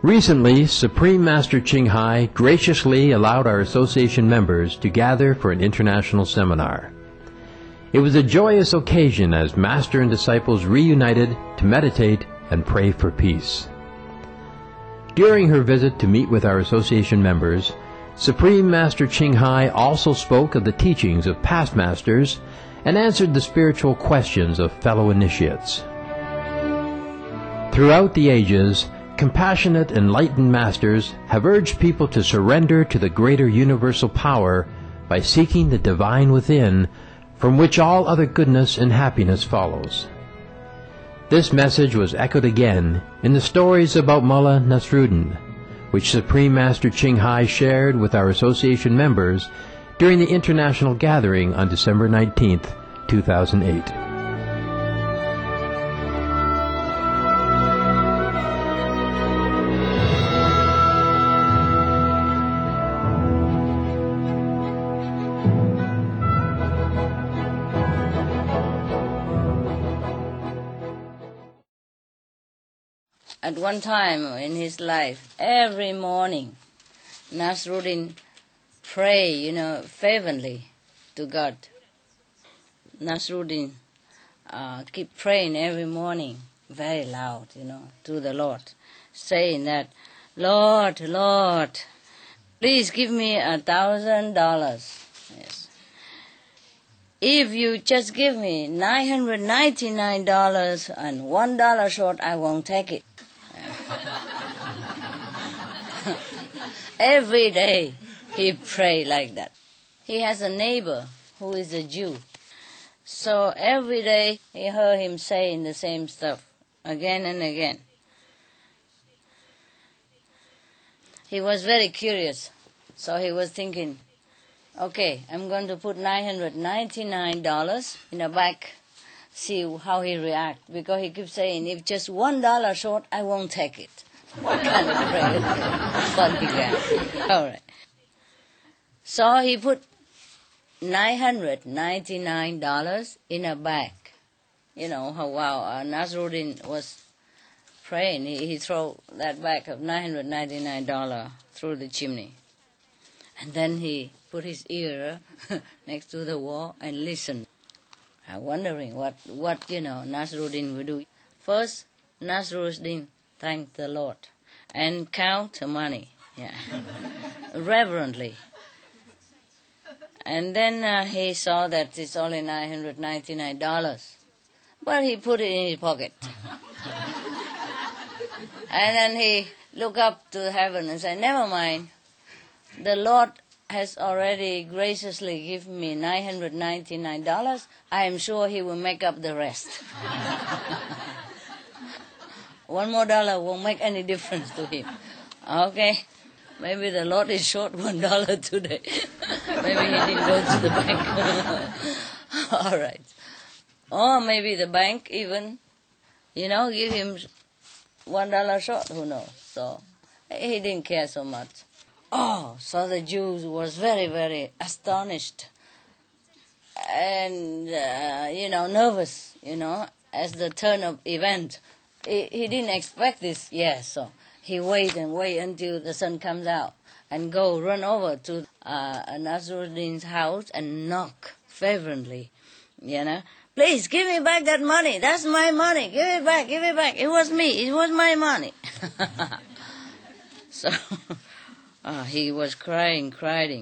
Recently, Supreme Master Ching Hai graciously allowed our association members to gather for an international seminar. It was a joyous occasion as Master and disciples reunited to meditate and pray for peace. During her visit to meet with our association members, Supreme Master Ching Hai also spoke of the teachings of past masters and answered the spiritual questions of fellow initiates. Throughout the ages, compassionate, enlightened masters have urged people to surrender to the greater universal power by seeking the divine within, from which all other goodness and happiness follows. This message was echoed again in the stories about Mullah Nasruddin, which Supreme Master Ching Hai shared with our association members during the international gathering on December 19th, 2008. At one time in his life, every morning, Nasruddin pray, fervently to God. Nasruddin keep praying every morning, very loud, to the Lord, saying that, Lord, Lord, please give me $1,000. Yes. If you just give me $999 and $1 short, I won't take it. Every day he pray like that. He has a neighbor who is a Jew. So every day he heard him saying the same stuff again and again. He was very curious. So he was thinking, okay, I'm going to put $999 in a bag, see how he reacts. Because he keeps saying, if just $1 short, I won't take it. What kind of prayer? Funny guy. All right. So he put $999 in a bag. How Nasruddin was praying. He threw that bag of $999 through the chimney. And then he put his ear next to the wall and listened. I'm wondering what Nasruddin would do. First, Nasruddin thanked the Lord and count the money, reverently. And then he saw that it's only $999, but he put it in his pocket. And then he looked up to heaven and said, never mind, the Lord has already graciously given me $999. I am sure he will make up the rest. $1 more won't make any difference to him. Okay, maybe the Lord is short $1 today. Maybe he didn't go to the bank. All right. Or maybe the bank even, give him $1 short, who knows. So he didn't care so much. Oh, so the Jew was very, very astonished and, nervous, as the turn of event. He didn't expect this, so he wait until the sun comes out and run over to Nasruddin's house and knock fervently, Please, give me back that money. That's my money. Give it back. It was me. It was my money. So he was crying.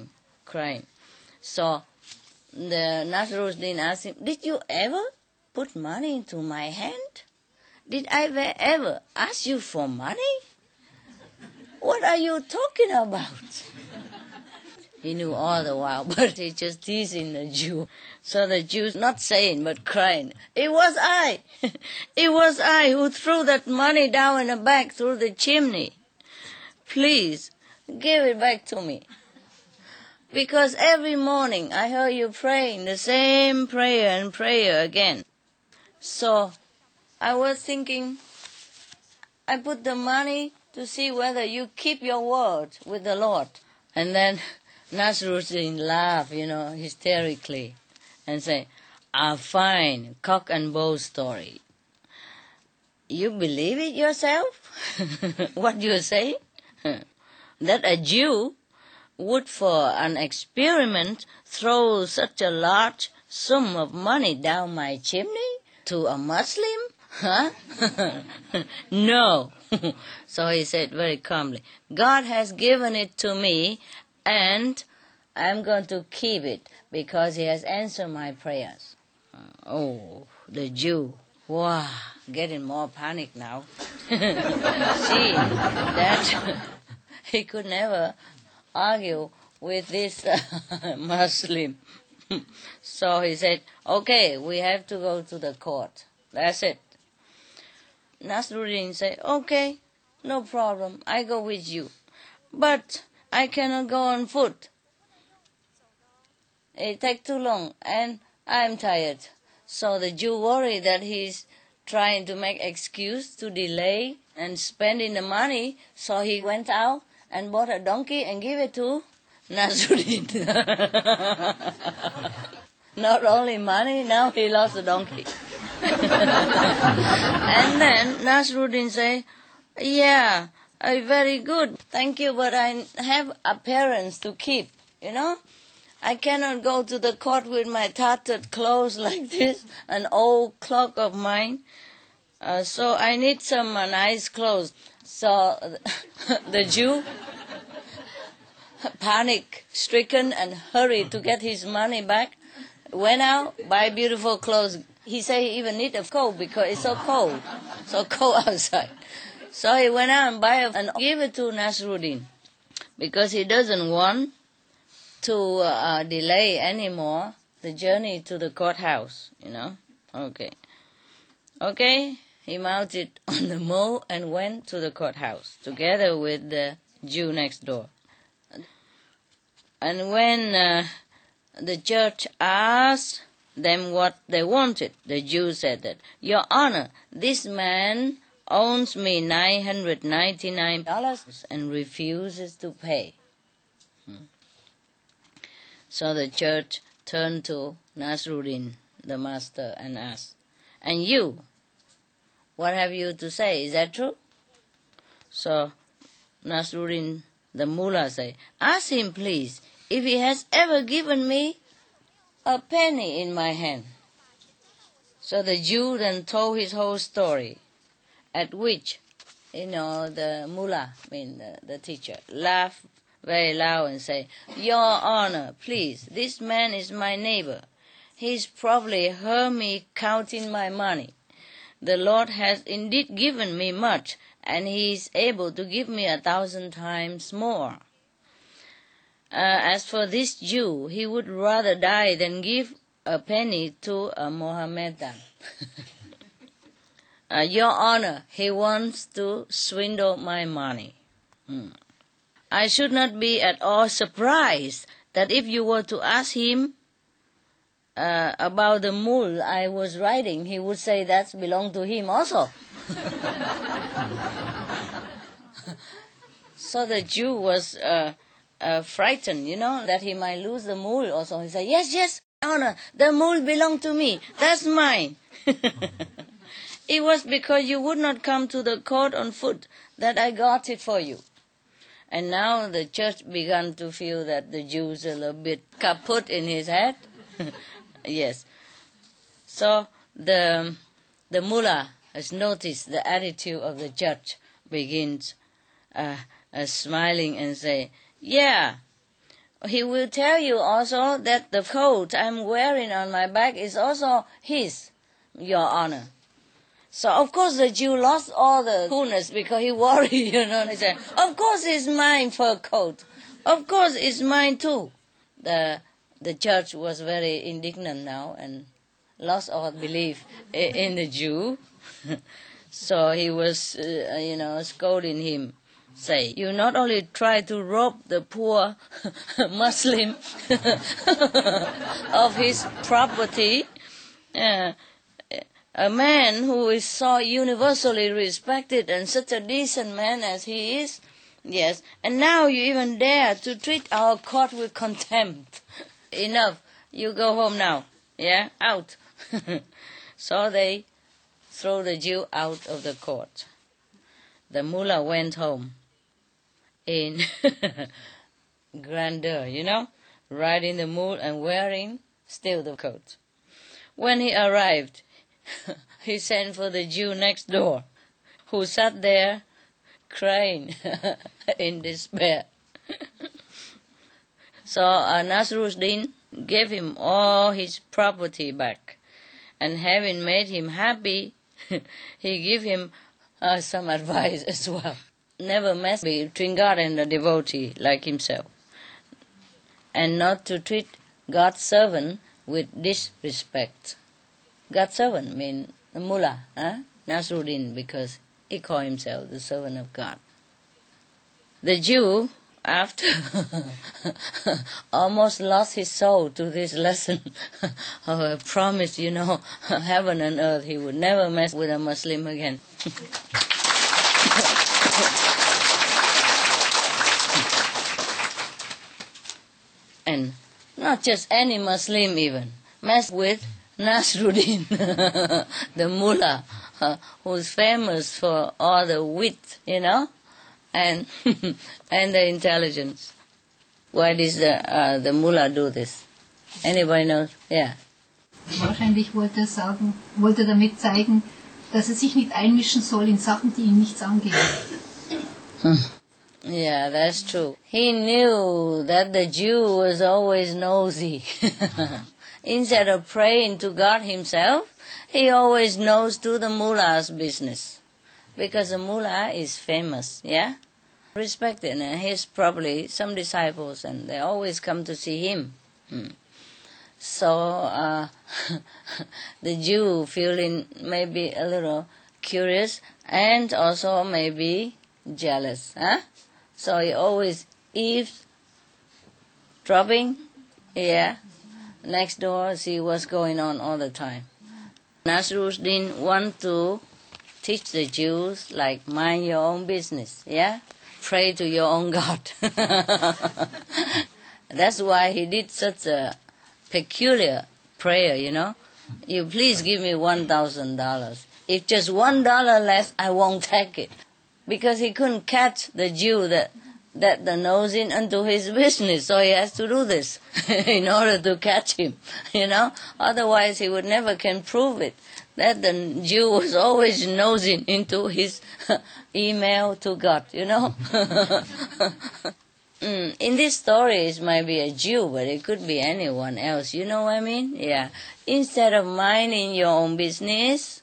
So the Nasruddin asked him, did you ever put money into my hand? Did I ever ask you for money? What are you talking about? He knew all the while, but he just teasing the Jew. So the Jew's not saying, but crying, it was I. It was I who threw that money down in a bag through the chimney. Please, give it back to me. Because every morning I heard you praying the same prayer and prayer again. So I was thinking, I put the money to see whether you keep your word with the Lord. And then Nasruddin laughed, hysterically, and say, a fine cock and bull story. You believe it yourself? What you say? That a Jew would for an experiment throw such a large sum of money down my chimney to a Muslim? Huh? No. So he said very calmly, God has given it to me and I'm going to keep it because he has answered my prayers. Oh, the Jew. Wow, getting more panic now. See, that he could never argue with this Muslim. So he said, okay, we have to go to the court. That's it. Nasruddin said, okay, no problem, I go with you. But I cannot go on foot. It takes too long and I'm tired. So the Jew worried that he's trying to make excuse to delay and spending the money. So he went out and bought a donkey and gave it to Nasruddin. Not only money, now he lost the donkey. And then Nasruddin said, yeah, very good, thank you, but I have appearance to keep, I cannot go to the court with my tattered clothes like this, an old cloak of mine. So I need some nice clothes. So the Jew, panic-stricken and hurried to get his money back, went out, buy beautiful clothes. He said he even need a coat because it's so cold outside. So he went out and buy and give it to Nasruddin because he doesn't want to delay anymore the journey to the courthouse, Okay, he mounted on the mule and went to the courthouse together with the Jew next door. And when the judge asked them what they wanted, the Jew said that, Your Honor, this man owes me $999 and refuses to pay. So the judge turned to Nasruddin, the master, and asked, and you, what have you to say? Is that true? So Nasruddin, the mullah, said, ask him, please, if he has ever given me a penny in my hand. So the Jew then told his whole story, at which, the mullah, the teacher, laughed very loud and say, Your Honor, please, this man is my neighbor. He's probably heard me counting my money. The Lord has indeed given me much, and he is able to give me 1,000 times more. As for this Jew, he would rather die than give a penny to a Mohammedan. Your Honor, he wants to swindle my money. I should not be at all surprised that if you were to ask him about the mule I was riding, he would say that belonged to him also. So the Jew was frightened, that he might lose the mule also. He said, yes, Honor, the mule belonged to me. That's mine. It was because you would not come to the court on foot that I got it for you. And now the church began to feel that the Jew is a little bit kaput in his head. Yes. So the mullah has noticed the attitude of the judge, begins smiling and say, yeah, he will tell you also that the coat I'm wearing on my back is also his, Your Honor. So, of course, the Jew lost all the coolness because he worried, He said, of course it's mine fur coat. Of course it's mine too. The judge was very indignant now and lost all belief in the Jew. So he was, scolding him. Say, you not only try to rob the poor Muslim of his property, a man who is so universally respected and such a decent man as he is, yes, and now you even dare to treat our court with contempt. Enough, you go home now, out. So they throw the Jew out of the court. The mullah went home in grandeur, riding the mule and wearing still the coat. When he arrived, he sent for the Jew next door, who sat there crying in despair. So Nasruddin gave him all his property back, and having made him happy, he gave him some advice as well. Never mess between God and the devotee like himself, and not to treat God's servant with disrespect. God's servant means the mullah, Nasruddin, because he called himself the servant of God. The Jew, after almost lost his soul to this lesson, I promised, heaven and earth, he would never mess with a Muslim again. And not just any Muslim even, mess with Nasruddin, the mullah, who's famous for all the wit, and and the intelligence. Why does the mullah do this? Anybody knows? Yeah. Wahrscheinlich wollte damit zeigen, dass sich nicht einmischen soll in Sachen, die ihn nichts angehen. Yeah, that's true. He knew that the Jew was always nosy. Instead of praying to God himself, he always knows to the mullah's business. Because the mullah is famous, respected, and he has probably some disciples, and they always come to see him. So the Jew feeling maybe a little curious and also maybe jealous. So he always eavesdropping, next door, see what's going on all the time. Nasruddin want to teach the Jews, like, mind your own business, pray to your own God. That's why he did such a peculiar prayer, You please give me $1,000. If just $1 less, I won't take it. Because he couldn't catch the Jew that nosing into his business, so he has to do this in order to catch him, Otherwise he would never can prove it, that the Jew was always nosing into his email to God, In this story, it might be a Jew, but it could be anyone else, you know what I mean? Yeah. Instead of minding your own business,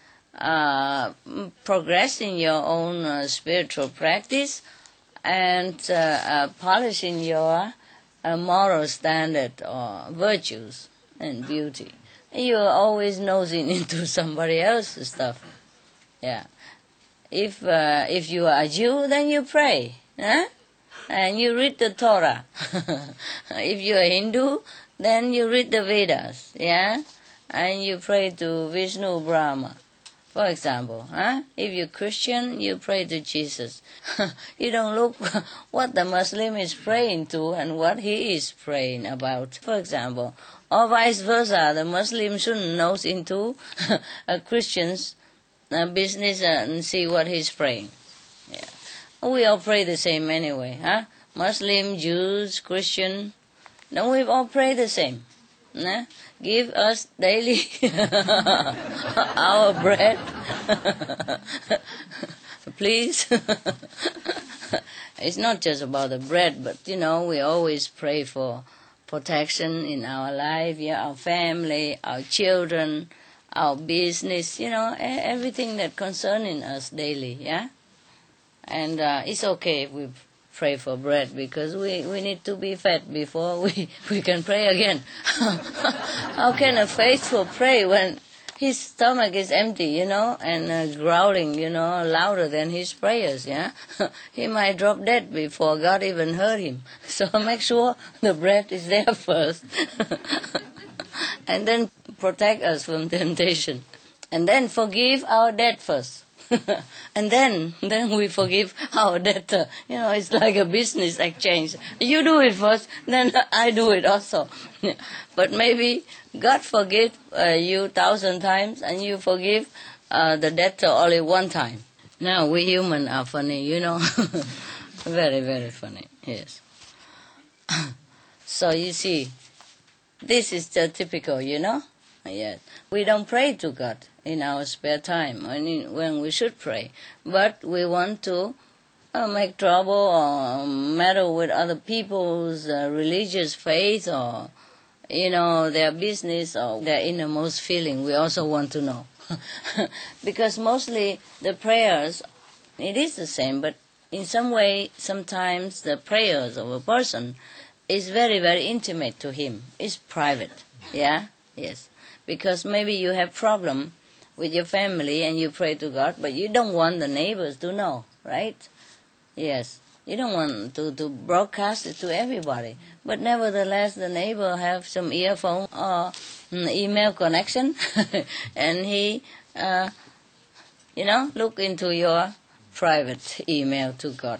progressing your own spiritual practice, and polishing your moral standard or virtues and beauty, you are always nosing into somebody else's stuff. Yeah. If you are a Jew, then you pray, and you read the Torah. If you are Hindu, then you read the Vedas, and you pray to Vishnu Brahma. For example, if you're Christian, you pray to Jesus. You don't look what the Muslim is praying to and what he is praying about, for example. Or vice versa, the Muslim shouldn't nose into a Christian's business and see what he's praying. Yeah. We all pray the same anyway, Muslim, Jews, Christian, don't we all pray the same? Give us daily our bread, please. It's not just about the bread, but we always pray for protection in our life, our family, our children, our business, everything that concerning us daily, And it's okay if we pray for bread, because we need to be fed before we can pray again. How can a faithful pray when his stomach is empty, and growling, louder than his prayers, He might drop dead before God even heard him. So make sure the bread is there first. And then protect us from temptation. And then forgive our debt first. And then we forgive our debtor. It's like a business exchange. You do it first, then I do it also. But maybe God forgive you 1,000 times, and you forgive the death only one time. Now we human are funny, very, very funny, yes. So you see, this is the typical, Yes. We don't pray to God in our spare time when we should pray, but we want to make trouble or meddle with other people's religious faith or, their business or their innermost feeling. We also want to know. Because mostly the prayers, it is the same, but in some way, sometimes the prayers of a person is very, very intimate to him. It's private. Yeah? Yes. Because maybe you have problem with your family and you pray to God, but you don't want the neighbors to know, right? Yes. You don't want to broadcast it to everybody. But nevertheless, the neighbor have some earphone or email connection, and he, look into your private email to God.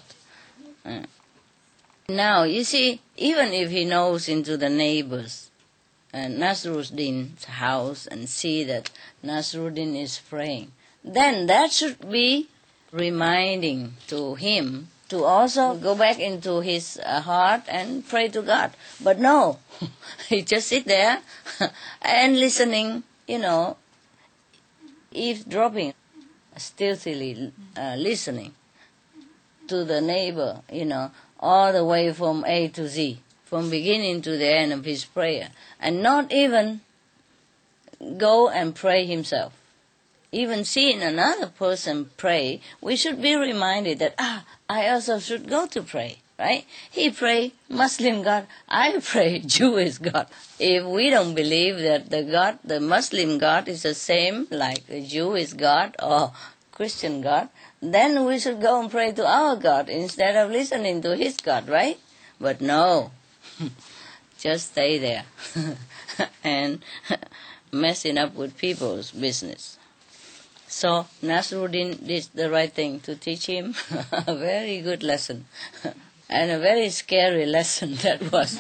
Now, you see, even if he knows into the neighbors, Nasruddin's house and see that Nasruddin is praying, then that should be reminding to him to also go back into his heart and pray to God. But no, he just sit there and listening, eavesdropping, stealthily listening to the neighbor, all the way from A to Z, from beginning to the end of his prayer, and not even go and pray himself. Even seeing another person pray, we should be reminded that, I also should go to pray, right? He pray Muslim God, I pray Jewish God. If we don't believe that the Muslim God is the same like the Jewish God or Christian God, then we should go and pray to our God instead of listening to his God, right? But no, just stay there and messing up with people's business. So Nasruddin did the right thing to teach him a very good lesson, and a very scary lesson that was.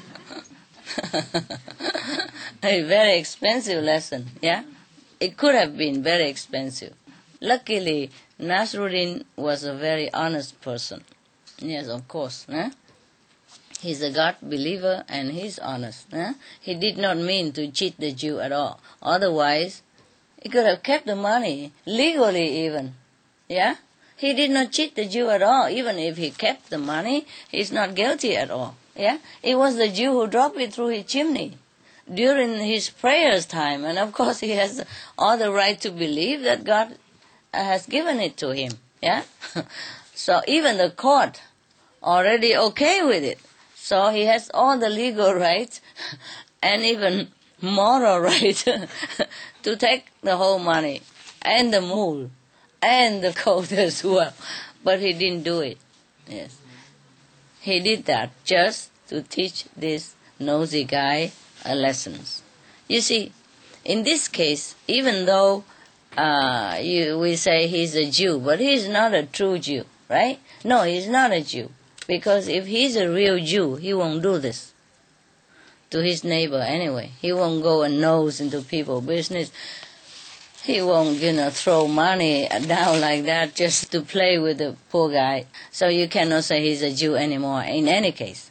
A very expensive lesson, yeah? It could have been very expensive. Luckily, Nasruddin was a very honest person. Yes, of course. He's a God believer and he's honest. He did not mean to cheat the Jew at all. Otherwise, he could have kept the money, legally even. Yeah? He did not cheat the Jew at all. Even if he kept the money, he's not guilty at all. Yeah? It was the Jew who dropped it through his chimney during his prayers time. And of course he has all the right to believe that God has given it to him. Yeah? So even the court already okay with it. So he has all the legal rights and even moral right to take the whole money and the mule and the coat as well. But he didn't do it. Yes. He did that just to teach this nosy guy a lesson. You see, in this case, even though we say he's a Jew, but he's not a true Jew, right? No, he's not a Jew. Because if he's a real Jew, he won't do this to his neighbor anyway. He won't go and nose into people's business. He won't, throw money down like that just to play with the poor guy. So you cannot say he's a Jew anymore in any case.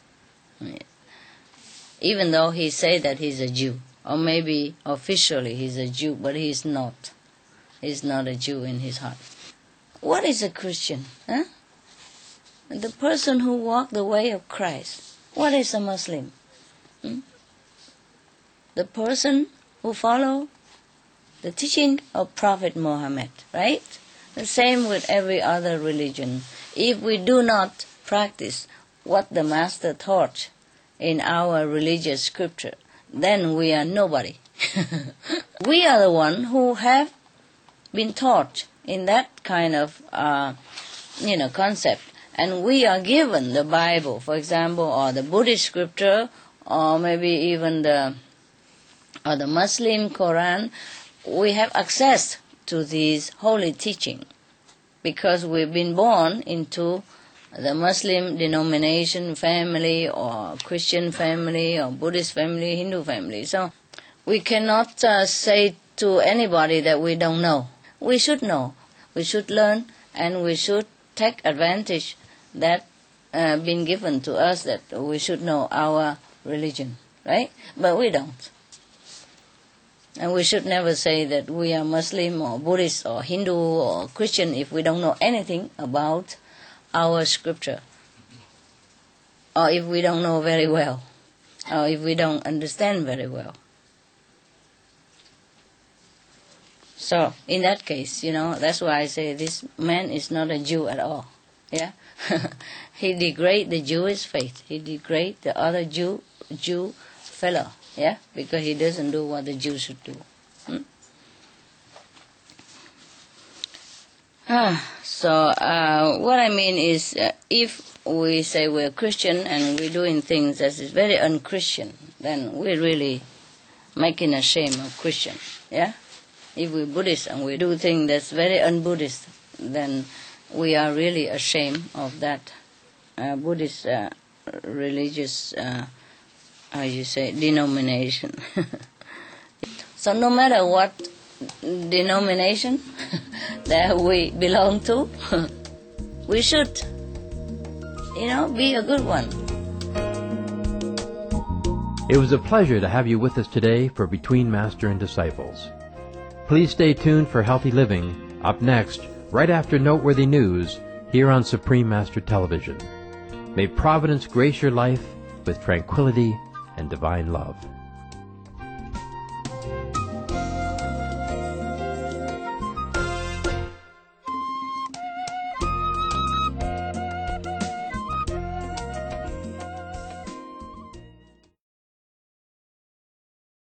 Even though he say that he's a Jew. Or maybe officially he's a Jew, but he's not. He's not a Jew in his heart. What is a Christian? The person who walked the way of Christ. What is a Muslim? The person who follow the teaching of Prophet Muhammad, right? The same with every other religion. If we do not practice what the Master taught in our religious scripture, then we are nobody. We are the one who have been taught in that kind of concept. And we are given the Bible, for example, or the Buddhist scripture, or maybe even the Muslim Quran. We have access to these holy teaching because we've been born into the Muslim denomination family or Christian family or Buddhist family, Hindu family. So we cannot say to anybody that we don't know. We should know, we should learn, and we should take advantage that been given to us, that we should know our religion, right? But we don't. And we should never say that we are Muslim or Buddhist or Hindu or Christian if we don't know anything about our scripture, or if we don't know very well, or if we don't understand very well. So in that case, that's why I say this man is not a Jew at all. Yeah, he degrade the Jewish faith. He degrade the other Jew fellow. Yeah, because he doesn't do what the Jews should do. So what I mean is, if we say we're Christian and we're doing things that is very un-Christian, then we're really making a shame of Christian. Yeah. If we're Buddhist and we do things that's very un-Buddhist, then we are really ashamed of that Buddhist religious, denomination. So no matter what denomination that we belong to, we should, be a good one. It was a pleasure to have you with us today for Between Master and Disciples. Please stay tuned for Healthy Living, up next, right after Noteworthy News, here on Supreme Master Television. May Providence grace your life with tranquility and divine love.